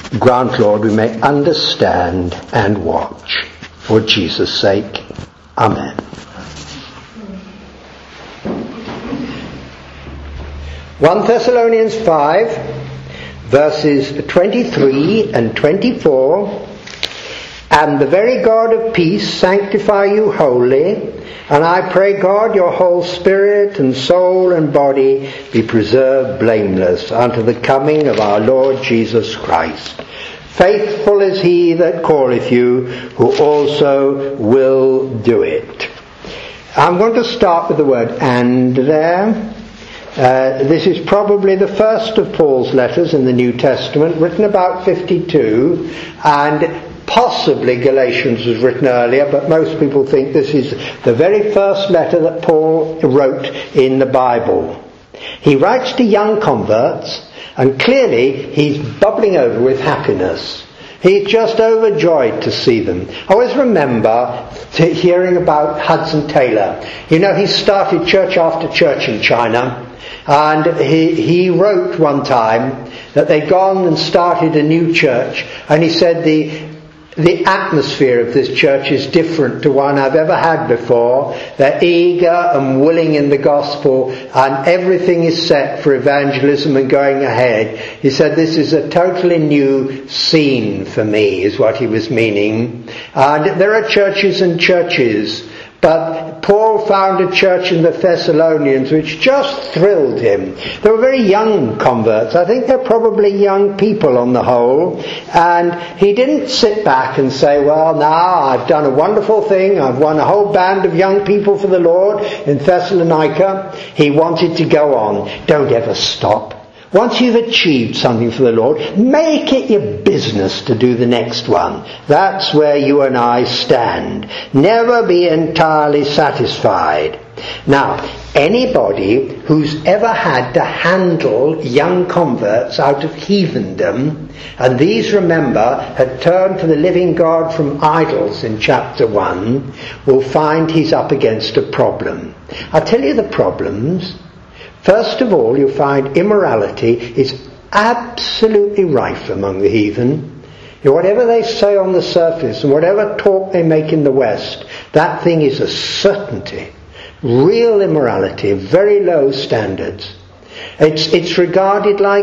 Grant, Lord, we may understand and watch. For Jesus' sake. Amen. (1 Thessalonians 5, verses 23 and 24). And the very God of peace sanctify you wholly, and I pray God your whole spirit and soul and body be preserved blameless unto the coming of our Lord Jesus Christ. Faithful is he that calleth you, who also will do it. I'm going to start with the word "and" there. This is probably the first of Paul's letters in the New Testament, written about 52, and possibly Galatians was written earlier, but most people think this is the very first letter that Paul wrote in the Bible. He writes to young converts, and clearly he's bubbling over with happiness. He's just overjoyed to see them. I always remember hearing about Hudson Taylor. You know, he started church after church in China, and he wrote one time that they'd gone and started a new church, and he said the atmosphere of this church is different to one I've ever had before. They're eager and willing in the gospel, and everything is set for evangelism and going ahead. He said, this is a totally new scene for me, is what he was meaning. And there are churches and churches, but Paul found a church in the Thessalonians which just thrilled him. They were very young converts. I think they're probably young people on the whole. And he didn't sit back and say, well, now I've done a wonderful thing. I've won a whole band of young people for the Lord in Thessalonica. He wanted to go on. Don't ever stop. Once you've achieved something for the Lord, make it your business to do the next one. That's where you and I stand. Never be entirely satisfied. Now, anybody who's ever had to handle young converts out of heathendom, and these, remember, had turned to the living God from idols in chapter 1, will find he's up against a problem. I'll tell you the problems. First of all, you'll find immorality is absolutely rife among the heathen. Whatever they say on the surface and whatever talk they make in the West, that thing is a certainty. Real immorality, very low standards. It's regarded like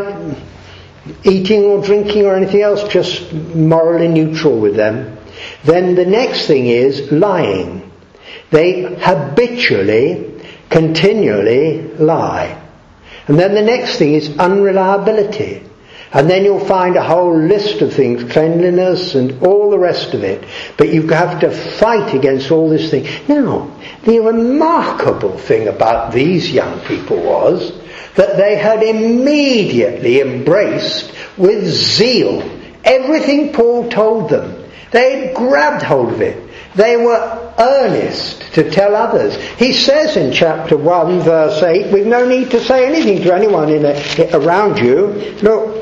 eating or drinking or anything else, just morally neutral with them. Then the next thing is lying. They habitually, continually lie. And then the next thing is unreliability. And then you'll find a whole list of things, cleanliness and all the rest of it. But you have to fight against all this thing. Now, the remarkable thing about these young people was that they had immediately embraced with zeal everything Paul told them. They had grabbed hold of it. They were earnest to tell others. He says in chapter 1, verse 8, we've no need to say anything to anyone around you. Look,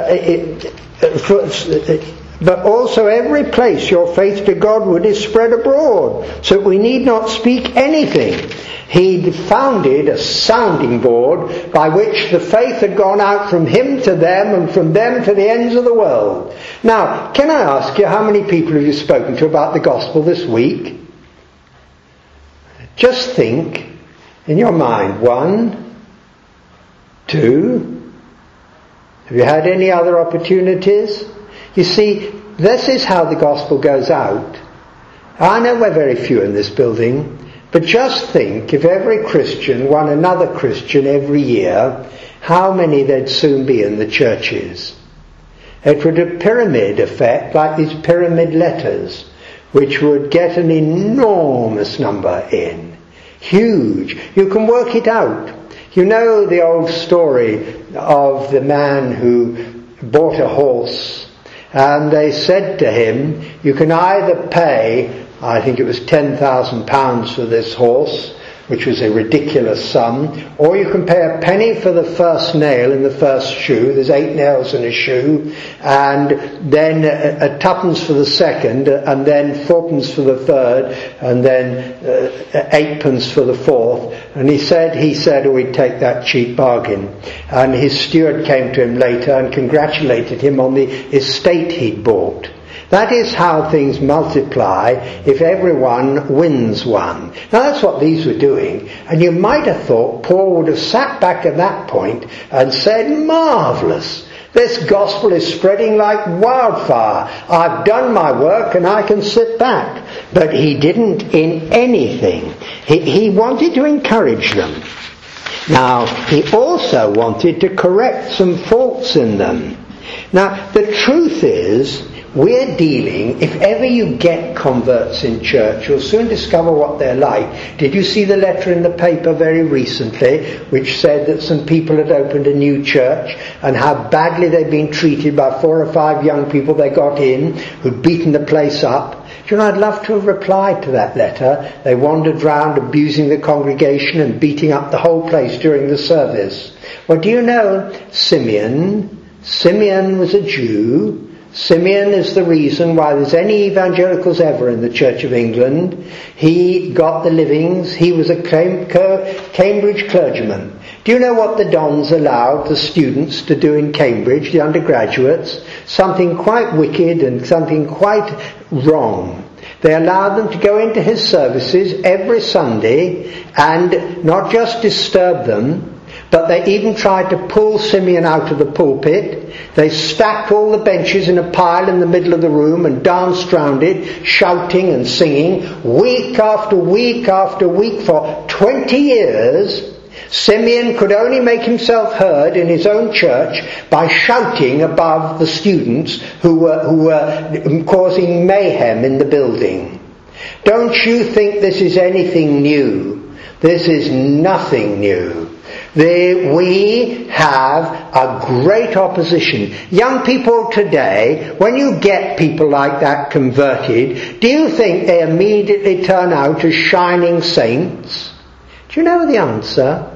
but also every place your faith to Godward is spread abroad, so we need not speak anything. He founded a sounding board by which the faith had gone out from him to them and from them to the ends of the world. Now, can I ask you, how many people have you spoken to about the gospel this week? Just think in your mind. 1, 2. Have you had any other opportunities? You see, this is how the gospel goes out. I know we're very few in this building, but just think if every Christian won another Christian every year, how many there'd soon be in the churches. It would have a pyramid effect, like these pyramid letters, which would get an enormous number in. Huge. You can work it out. You know the old story of the man who bought a horse, and they said to him, you can either pay, I think it was £10,000 for this horse, which was a ridiculous sum, or you can pay a penny for the first nail in the first shoe. There's 8 nails in a shoe, and then a twopence for the second, and then 4pence for the third, and then 8pence for the fourth. And he said, oh, he'd take that cheap bargain. And his steward came to him later and congratulated him on the estate he'd bought. That is how things multiply if everyone wins one. Now that's what these were doing. And you might have thought Paul would have sat back at that point and said, marvellous. This gospel is spreading like wildfire. I've done my work and I can sit back. But he didn't in anything. He wanted to encourage them. Now, he also wanted to correct some faults in them. Now, the truth is, we're dealing, if ever you get converts in church, you'll soon discover what they're like. Did you see the letter in the paper very recently, which said that some people had opened a new church, and how badly they'd been treated by 4 or 5 young people they got in, who'd beaten the place up? Do you know, I'd love to have replied to that letter. They wandered round abusing the congregation and beating up the whole place during the service. Well, do you know Simeon? Simeon was a Jew. Simeon is the reason why there's any evangelicals ever in the Church of England. He got the livings. He was a Cambridge clergyman. Do you know what the Dons allowed the students to do in Cambridge, the undergraduates? Something quite wicked and something quite wrong. They allowed them to go into his services every Sunday and not just disturb them, but they even tried to pull Simeon out of the pulpit. They stacked all the benches in a pile in the middle of the room and danced round it, shouting and singing, week after week after week for 20 years. Simeon could only make himself heard in his own church by shouting above the students who were causing mayhem in the building. Don't you think this is anything new? This is nothing new. We have a great opposition. Young people today, when you get people like that converted, do you think they immediately turn out as shining saints? Do you know the answer?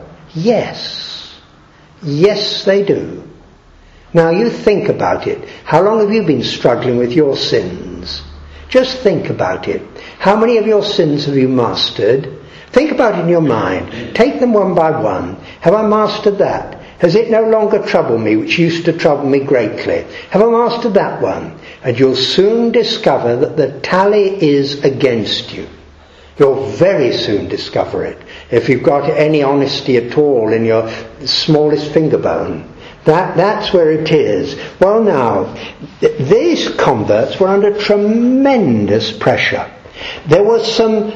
Yes. Yes, they do. Now you think about it. How long have you been struggling with your sins? Just think about it. How many of your sins have you mastered? Think about it in your mind. Take them one by one. Have I mastered that? Has it no longer troubled me, which used to trouble me greatly? Have I mastered that one? And you'll soon discover that the tally is against you. You'll very soon discover it, if you've got any honesty at all in your smallest finger bone. That's where it is. Well now, these converts were under tremendous pressure. There were some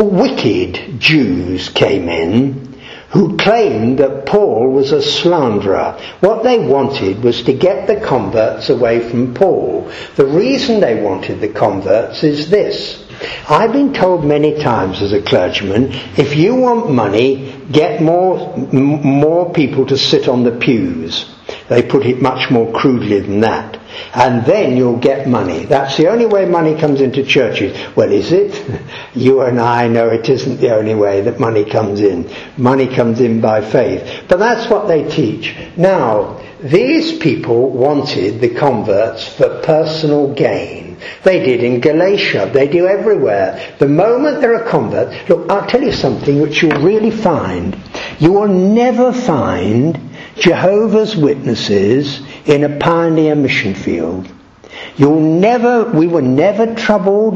wicked Jews came in who claimed that Paul was a slanderer. What they wanted was to get the converts away from Paul. The reason they wanted the converts is this. I've been told many times as a clergyman, if you want money, get more people to sit on the pews. They put it much more crudely than that. And then you'll get money. That's the only way money comes into churches. Well, is it? You and I know it isn't the only way that money comes in. Money comes in by faith. But that's what they teach. Now, these people wanted the converts for personal gain. They did in Galatia. They do everywhere. The moment there are converts... Look, I'll tell you something which you'll really find. You will never find Jehovah's Witnesses in a pioneer mission field. We were never troubled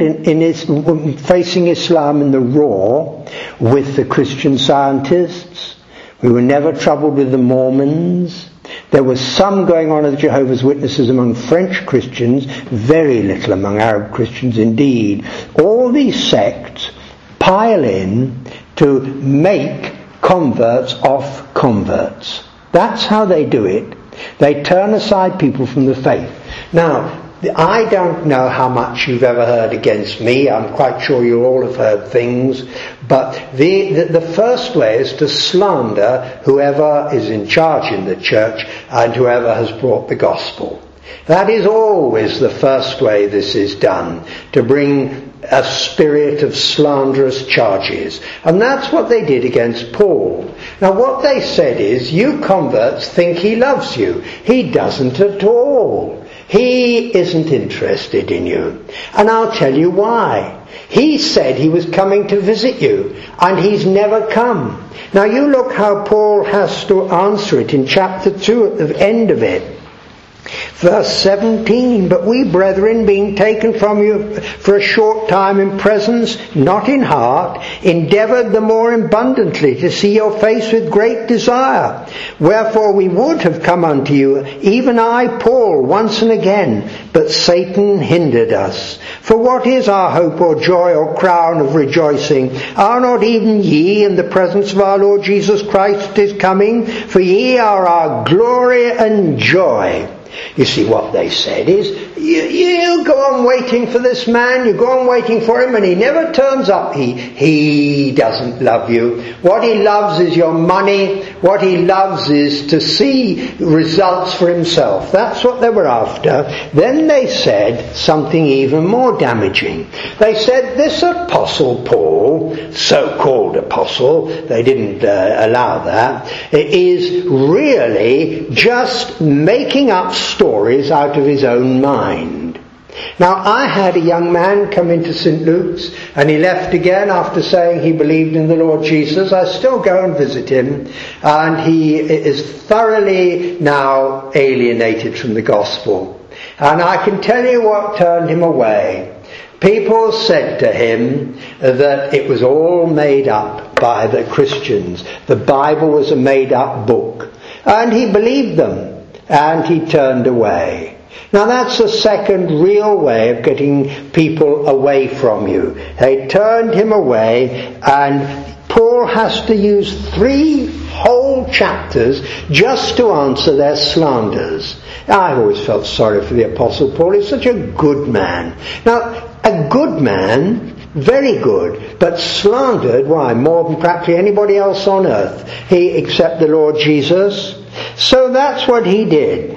in facing Islam in the raw with the Christian Scientists. We were never troubled with the Mormons. There was some going on of Jehovah's Witnesses among French Christians, very little among Arab Christians indeed. All these sects pile in to make converts off converts. That's how they do it. They turn aside people from the faith. Now, I don't know how much you've ever heard against me. I'm quite sure you all have heard things. But the first way is to slander whoever is in charge in the church and whoever has brought the gospel. That is always the first way this is done, to bring a spirit of slanderous charges. And that's what they did against Paul. Now what they said is, you converts think he loves you. He doesn't at all. He isn't interested in you. And I'll tell you why. He said he was coming to visit you, and he's never come. Now you look how Paul has to answer it in chapter 2 at the end of it. Verse 17, but we, brethren, being taken from you for a short time in presence, not in heart, endeavoured the more abundantly to see your face with great desire. Wherefore we would have come unto you, even I, Paul, once and again, but Satan hindered us. For what is our hope or joy or crown of rejoicing? Are not even ye in the presence of our Lord Jesus Christ is coming? For ye are our glory and joy. You see, what they said is, you go on waiting for this man, you go on waiting for him, and he never turns up. He doesn't love you. What he loves is your money. What he loves is to see results for himself. That's what they were after. Then they said something even more damaging. They said, this apostle Paul, so-called apostle, they didn't allow that, is really just making up stories out of his own mind. Now, I had a young man come into St. Luke's, and he left again after saying he believed in the Lord Jesus. I still go and visit him, and he is thoroughly now alienated from the gospel. And I can tell you what turned him away. People said to him that it was all made up by the Christians. The Bible was a made-up book. And he believed them, and he turned away. Now that's the second real way of getting people away from you. They turned him away, and Paul has to use 3 whole chapters just to answer their slanders. I've always felt sorry for the Apostle Paul. He's such a good man. Now, a good man, very good, but slandered, why, more than practically anybody else on earth, except the Lord Jesus. So that's what he did.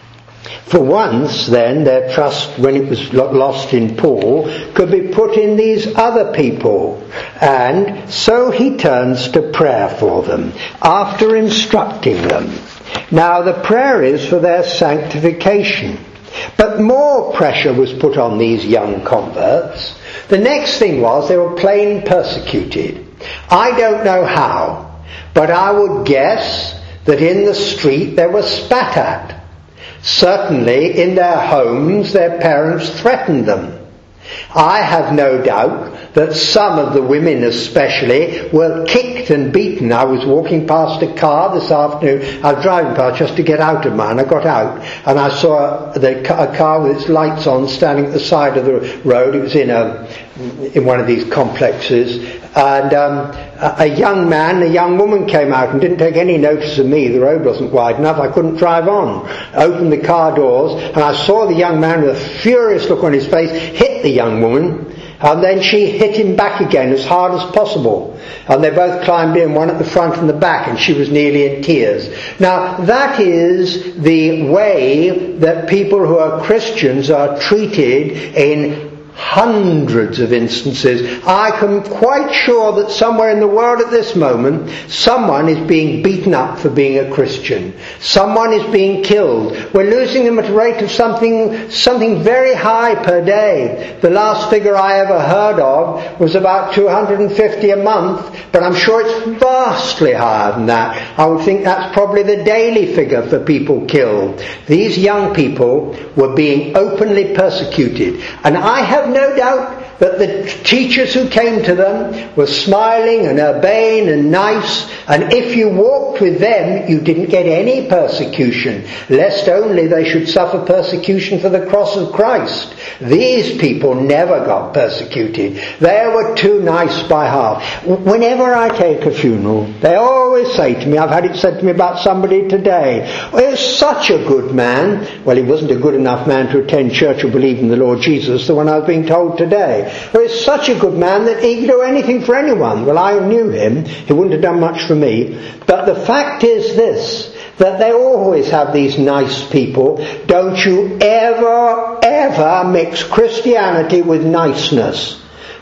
For once, then, their trust, when it was lost in Paul, could be put in these other people. And so he turns to prayer for them, after instructing them. Now, the prayer is for their sanctification. But more pressure was put on these young converts. The next thing was they were plain persecuted. I don't know how, but I would guess that in the street they were spat at. Certainly in their homes their parents threatened them. I have no doubt that some of the women especially were kicked and beaten. I was walking past a car this afternoon. I was driving past just to get out of mine. I got out and I saw a car with its lights on standing at the side of the road. It was in one of these complexes. And a young man, a young woman came out and didn't take any notice of me. The road wasn't wide enough. I couldn't drive on. I opened the car doors and I saw the young man with a furious look on his face hit the young woman, and then she hit him back again as hard as possible. And they both climbed in, one at the front and the back, and she was nearly in tears. Now, that is the way that people who are Christians are treated in hundreds of instances. I am quite sure that somewhere in the world at this moment, someone is being beaten up for being a Christian. Someone is being killed. We're losing them at a rate of something very high per day. The last figure I ever heard of was about 250 a month, but I'm sure it's vastly higher than that. I would think that's probably the daily figure for people killed. These young people were being openly persecuted, and I have no doubt that the teachers who came to them were smiling and urbane and nice, and if you walked with them you didn't get any persecution, lest only they should suffer persecution for the cross of Christ. These people never got persecuted. They were too nice by half. Whenever I take a funeral, they always say to me, I've had it said to me about somebody today, oh, he was such a good man. Well, he wasn't a good enough man to attend church or believe in the Lord Jesus, the one I was being told today. He was such a good man that he could do anything for anyone. Well, I knew him. He wouldn't have done much for me. But the fact is this, that they always have these nice people. Don't you ever mix Christianity with niceness.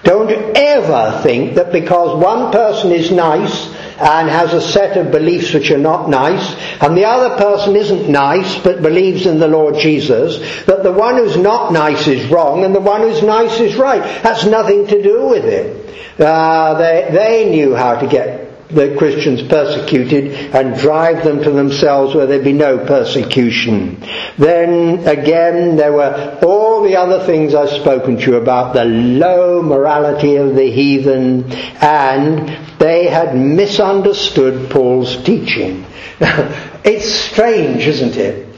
Don't ever think that because one person is nice and has a set of beliefs which are not nice, and the other person isn't nice but believes in the Lord Jesus, that the one who's not nice is wrong and the one who's nice is right. That's nothing to do with it. They knew how to get the Christians persecuted and drive them to themselves where there'd be no persecution. Then again there were all the other things I've spoken to you about, the low morality of the heathen, and they had misunderstood Paul's teaching. It's strange, isn't it?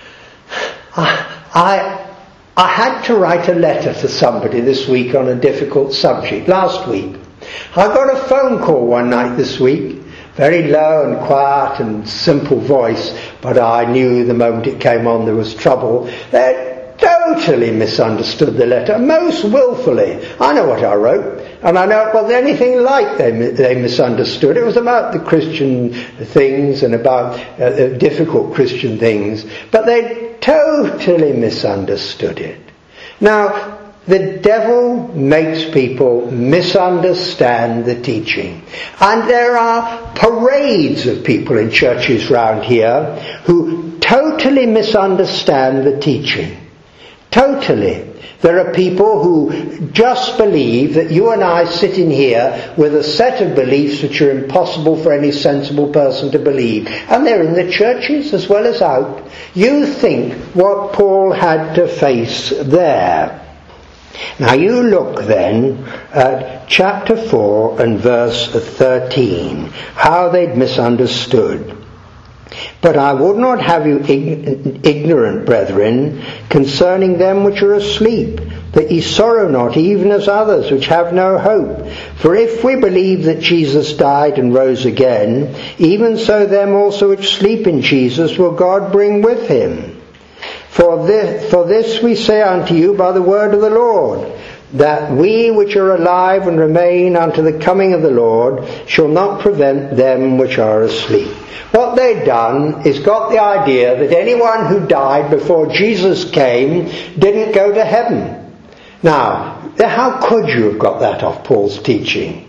I had to write a letter to somebody this week on a difficult subject, last week. I got a phone call one night this week, very low and quiet and simple voice, but I knew the moment it came on there was trouble. They totally misunderstood the letter, most willfully. I know what I wrote, and I know it wasn't anything like they misunderstood. It was about the Christian things and about difficult Christian things, but they totally misunderstood it. Now, the devil makes people misunderstand the teaching. And there are parades of people in churches round here who totally misunderstand the teaching. Totally. There are people who just believe that you and I sit in here with a set of beliefs which are impossible for any sensible person to believe. And they're in the churches as well as out. You think what Paul had to face there. Now you look then at chapter 4 and verse 13, how they'd misunderstood. But I would not have you ignorant, brethren, concerning them which are asleep, that ye sorrow not, even as others which have no hope. For if we believe that Jesus died and rose again, even so them also which sleep in Jesus will God bring with him. For this we say unto you by the word of the Lord, that we which are alive and remain unto the coming of the Lord shall not prevent them which are asleep. What they'd done is got the idea that anyone who died before Jesus came didn't go to heaven. Now, how could you have got that off Paul's teaching?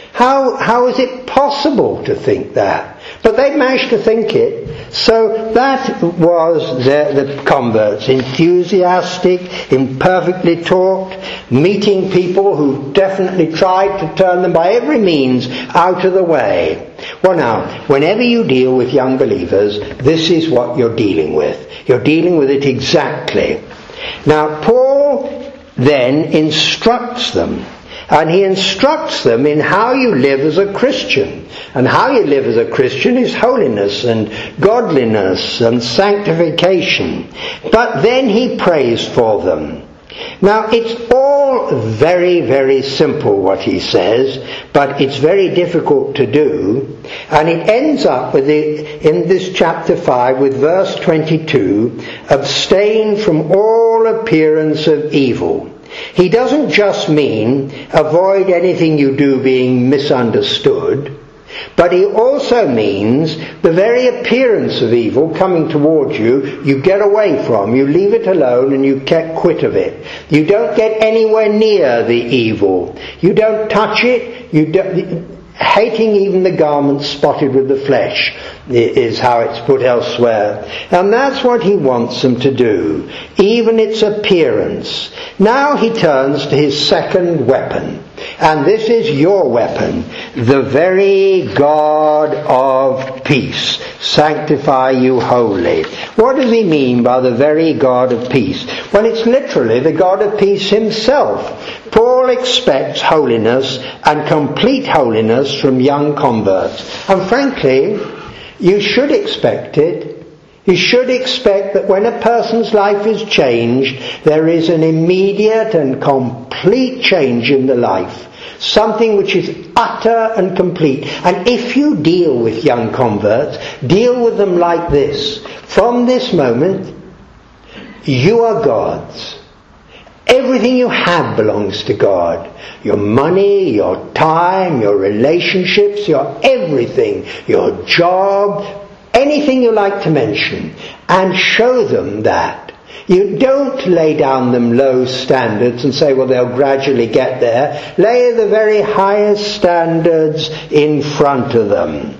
How is it possible to think that? But they managed to think it. So that was the converts, enthusiastic, imperfectly taught, meeting people who definitely tried to turn them by every means out of the way. Well now, whenever you deal with young believers, this is what you're dealing with. You're dealing with it exactly. Now Paul then instructs them. And he instructs them in how you live as a Christian. And how you live as a Christian is holiness and godliness and sanctification. But then he prays for them. Now it's all very, very simple what he says, but it's very difficult to do. And it ends up with in this chapter 5 with verse 22, abstain from all appearance of evil. He doesn't just mean avoid anything you do being misunderstood, but he also means the very appearance of evil coming towards you, you get away from, you leave it alone and you get quit of it. You don't get anywhere near the evil. You don't touch it, hating even the garment spotted with the flesh is how it's put elsewhere. And that's what he wants them to do, even its appearance. Now he turns to his second weapon, and this is your weapon, the very God of peace. Sanctify you wholly. What does he mean by the very God of peace? Well, it's literally the God of peace himself. Paul expects holiness and complete holiness from young converts. And frankly, you should expect it. You should expect that when a person's life is changed, there is an immediate and complete change in the life. Something which is utter and complete. And if you deal with young converts, deal with them like this. From this moment, you are God's. Everything you have belongs to God. Your money, your time, your relationships, your everything, your job, anything you like to mention. And show them that. You don't lay down them low standards and say, well, they'll gradually get there. Lay the very highest standards in front of them.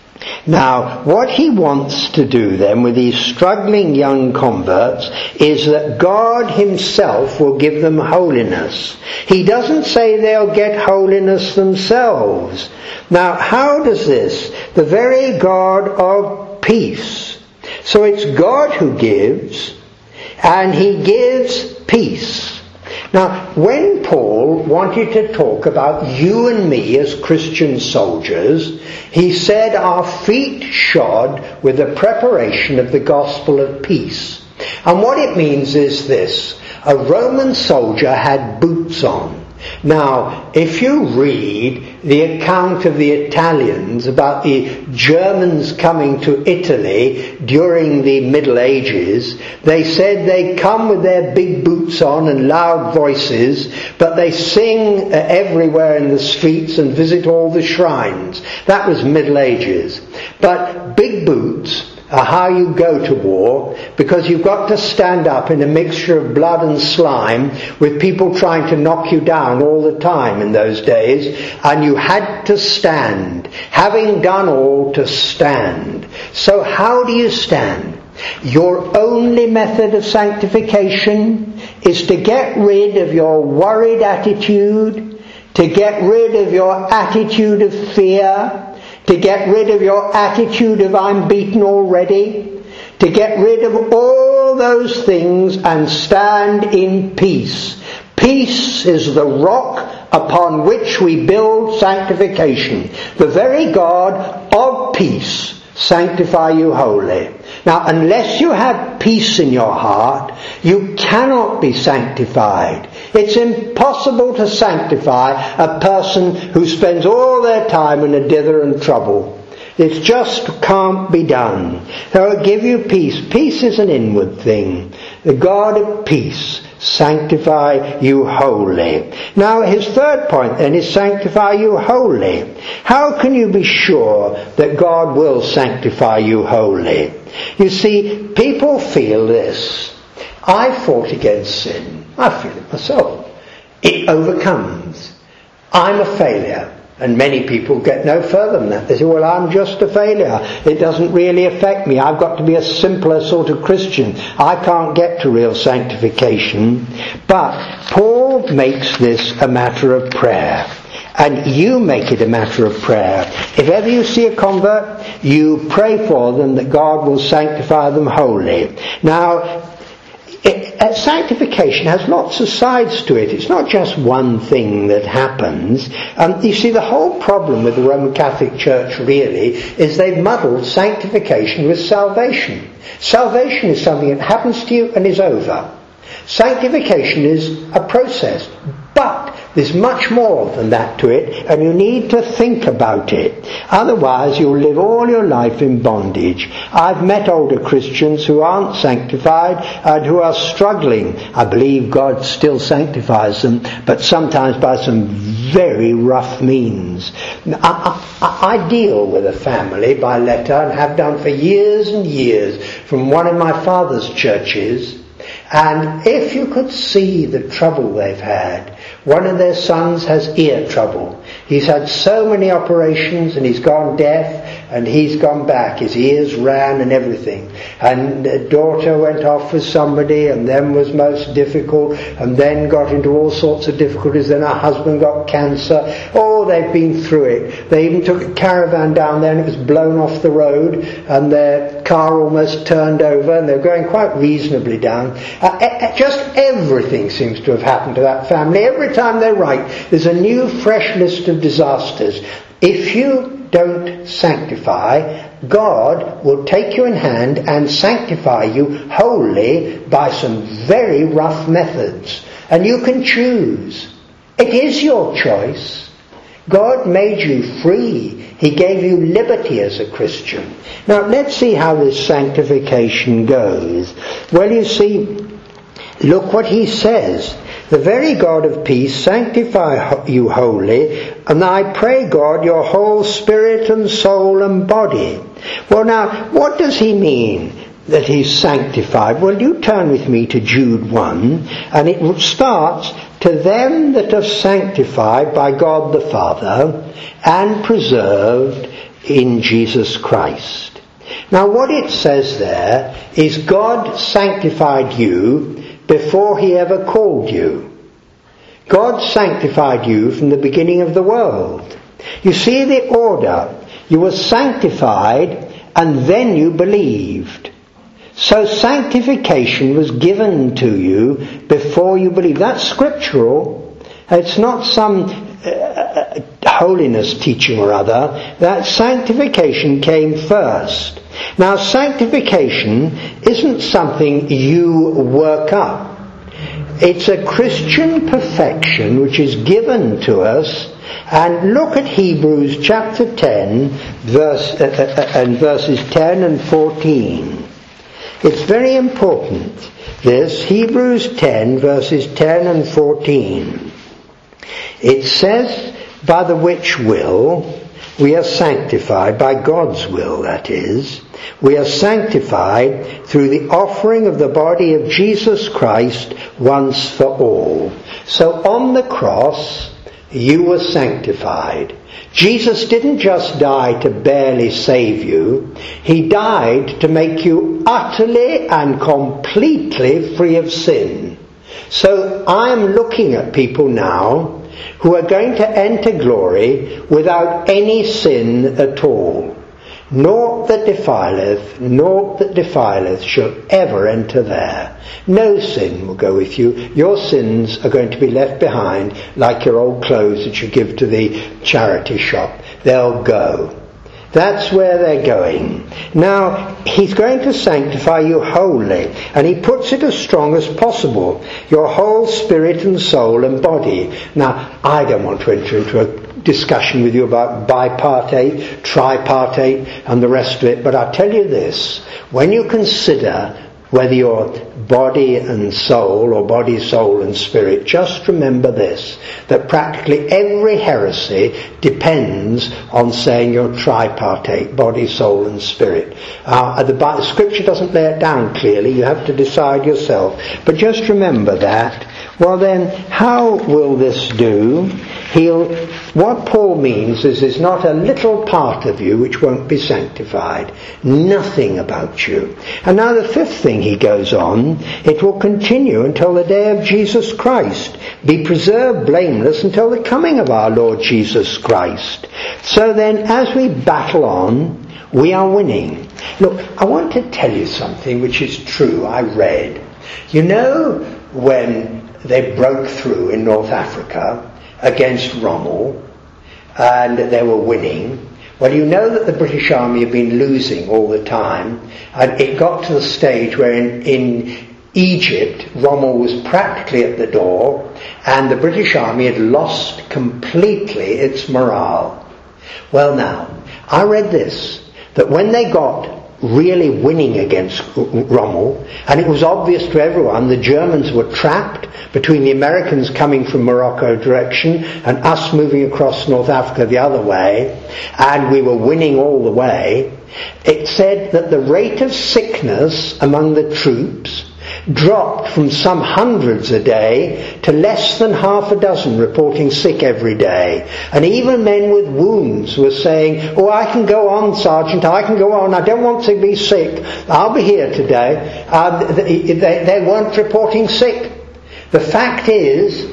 Now, what he wants to do then with these struggling young converts is that God himself will give them holiness. He doesn't say they'll get holiness themselves. Now, how does this? The very God of peace. So it's God who gives, and he gives peace. Now, when Paul wanted to talk about you and me as Christian soldiers, he said our feet shod with the preparation of the gospel of peace. And what it means is this: a Roman soldier had boots on. Now, if you read the account of the Italians about the Germans coming to Italy during the Middle Ages, they said they come with their big boots on and loud voices, but they sing everywhere in the streets and visit all the shrines. That was Middle Ages. But big boots are how you go to war, because you've got to stand up in a mixture of blood and slime with people trying to knock you down all the time in those days, and you had to stand, having done all to stand. So how do you stand? Your only method of sanctification is to get rid of your worried attitude, to get rid of your attitude of fear, to get rid of your attitude of I'm beaten already, to get rid of all those things and stand in peace. Peace is the rock upon which we build sanctification. The very God of peace sanctify you wholly. Now, unless you have peace in your heart, you cannot be sanctified. It's impossible to sanctify a person who spends all their time in a dither and trouble. It just can't be done. So I'll give you peace. Peace is an inward thing. The God of peace sanctify you wholly. Now his third point then is sanctify you wholly. How can you be sure that God will sanctify you wholly? You see, people feel this: I fought against sin. I feel it myself. It overcomes. I'm a failure. And many people get no further than that. They say, well, I'm just a failure. It doesn't really affect me. I've got to be a simpler sort of Christian. I can't get to real sanctification. But Paul makes this a matter of prayer. And you make it a matter of prayer. If ever you see a convert, you pray for them that God will sanctify them wholly. Now, sanctification has lots of sides to it. It's not just one thing that happens. You see, the whole problem with the Roman Catholic Church really is they've muddled sanctification with salvation. Salvation is something that happens to you and is over. Sanctification is a process. But there's much more than that to it, and you need to think about it. Otherwise you'll live all your life in bondage. I've met older Christians who aren't sanctified and who are struggling. I believe God still sanctifies them, but sometimes by some very rough means. I deal with a family by letter, and have done for years and years, from one of my father's churches. And if you could see the trouble they've had, one of their sons has ear trouble. He's had so many operations and he's gone deaf and he's gone back. His ears ran and everything. And the daughter went off with somebody and then was most difficult and then got into all sorts of difficulties. Then her husband got cancer. Oh, they've been through it. They even took a caravan down there and it was blown off the road and their car almost turned over and they're going quite reasonably down. Just everything seems to have happened to that family. Every time they write, there's a new fresh list of disasters. If you don't sanctify, God will take you in hand and sanctify you wholly by some very rough methods. And you can choose. It is your choice. God made you free. He gave you liberty as a Christian. Now let's see how this sanctification goes. Well, you see, look what he says. The very God of peace sanctify you wholly, and I pray God your whole spirit and soul and body. Well now, what does he mean? that he's sanctified? Well, you turn with me to Jude 1, and it starts, to them that are sanctified by God the Father and preserved in Jesus Christ. Now what it says there is God sanctified you before he ever called you. God sanctified you from the beginning of the world. You see the order. You were sanctified and then you believed. So sanctification was given to you before you believed. That's scriptural. It's not some holiness teaching or other. That sanctification came first. Now sanctification isn't something you work up. It's a Christian perfection which is given to us. And look at Hebrews chapter 10 verses 10 and 14. It's very important, this, Hebrews 10 verses 10 and 14. It says, by the which will we are sanctified, by God's will that is, we are sanctified through the offering of the body of Jesus Christ once for all. So on the cross, you were sanctified. Jesus didn't just die to barely save you. He died to make you utterly and completely free of sin. So I am looking at people now who are going to enter glory without any sin at all. Naught that defileth shall ever enter there. No sin will go with you. Your sins are going to be left behind like your old clothes that you give to the charity shop. They'll go. That's where they're going. Now, he's going to sanctify you wholly, and he puts it as strong as possible. Your whole spirit and soul and body. Now, I don't want to enter into a discussion with you about bipartite, tripartite, and the rest of it, but I'll tell you this. When you consider whether you're body and soul, or body, soul and spirit, just remember this, that practically every heresy depends on saying you're tripartite, body, soul and spirit. The Scripture doesn't lay it down clearly, you have to decide yourself. But just remember that. Well then, how will this do? What Paul means is there's not a little part of you which won't be sanctified. Nothing about you. And now the fifth thing he goes on, it will continue until the day of Jesus Christ. Be preserved blameless until the coming of our Lord Jesus Christ. So then, as we battle on, we are winning. Look, I want to tell you something which is true. I read. You know, when they broke through in North Africa against Rommel, and they were winning. Well, you know that the British Army had been losing all the time, and it got to the stage where in Egypt, Rommel was practically at the door, and the British Army had lost completely its morale. Well now, I read this, that when they got really winning against Rommel, and it was obvious to everyone the Germans were trapped between the Americans coming from Morocco direction and us moving across North Africa the other way, and we were winning all the way. It said that the rate of sickness among the troops dropped from some hundreds a day to less than half a dozen reporting sick every day. And even men with wounds were saying, oh, I can go on, Sergeant, I can go on, I don't want to be sick, I'll be here today. They weren't reporting sick. The fact is,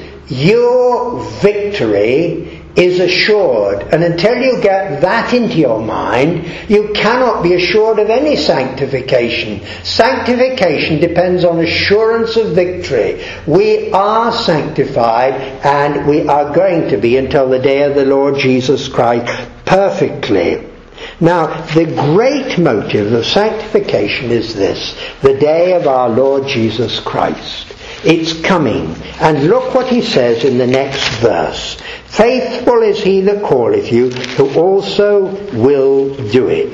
your victory is assured, and until you get that into your mind, you cannot be assured of any sanctification. Sanctification depends on assurance of victory. We are sanctified, and we are going to be until the day of the Lord Jesus Christ perfectly. Now, the great motive of sanctification is this, the day of our Lord Jesus Christ. It's coming. And look what he says in the next verse. Faithful is he that calleth you, who also will do it.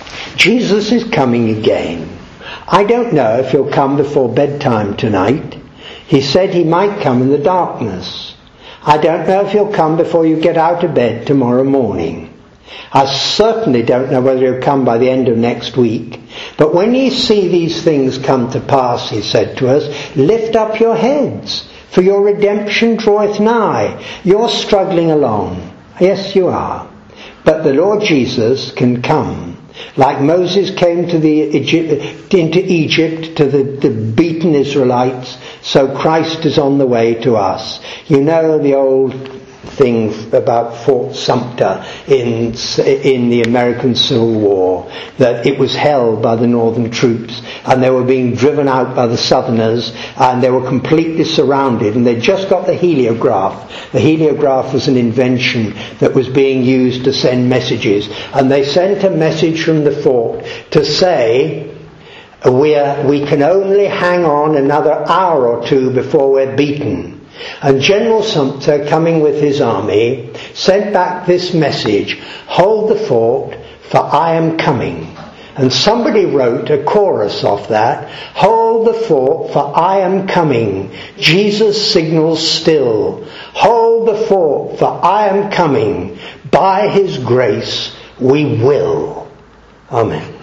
Jesus is coming again. I don't know if he'll come before bedtime tonight. He said he might come in the darkness. I don't know if he'll come before you get out of bed tomorrow morning. I certainly don't know whether he'll come by the end of next week. But when ye see these things come to pass, he said to us, lift up your heads, for your redemption draweth nigh. You're struggling along. Yes, you are. But the Lord Jesus can come. Like Moses came into Egypt to the beaten Israelites, so Christ is on the way to us. You know the old thing about Fort Sumter in the American Civil War, that it was held by the Northern troops and they were being driven out by the Southerners, and they were completely surrounded, and they just got the heliograph. The heliograph was an invention that was being used to send messages, and they sent a message from the fort to say, we can only hang on another hour or two before we're beaten. And General Sumter, coming with his army, sent back this message, hold the fort, for I am coming. And somebody wrote a chorus off that, hold the fort, for I am coming. Jesus signals still. Hold the fort, for I am coming. By his grace we will. Amen.